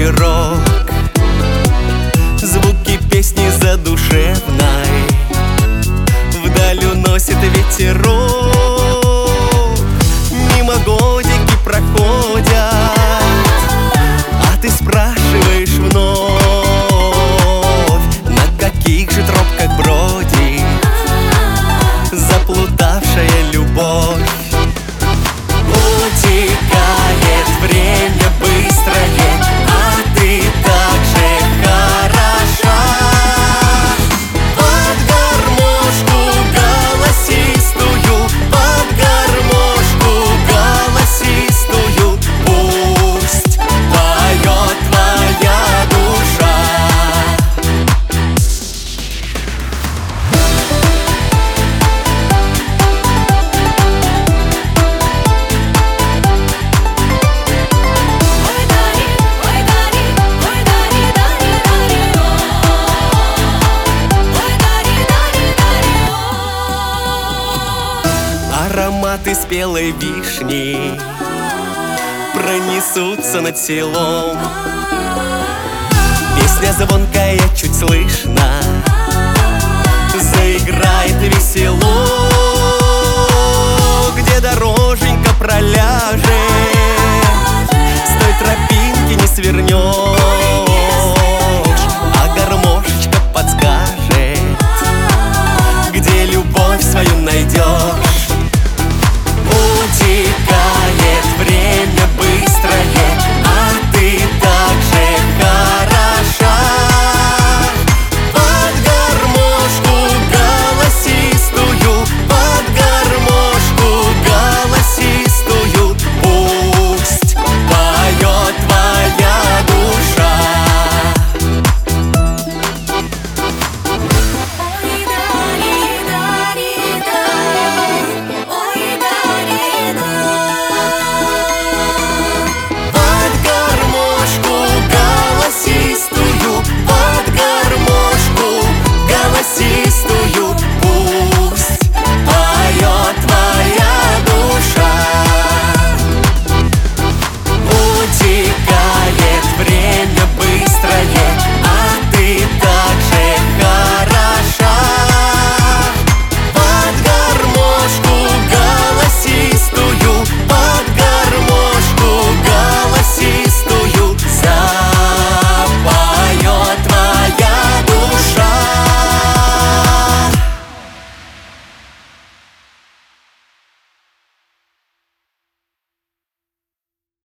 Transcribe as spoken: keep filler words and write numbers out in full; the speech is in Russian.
вечерок, звуки песни задушевной вдаль уносит ветерок. Мимо годики проходят, а ты спрашиваешь вновь, на каких же тропках бродит заплутавшая любовь. Утекает время быстрое, а ты так же хороша. Под гармошку голосистую, под гармошку голосистую пусть поет твоя душа. Ароматы спелой вишни пронесутся над селом. Песня звонкая, чуть слышно, заиграет весело. Где дороженька проляжет, с той тропинки не свернет.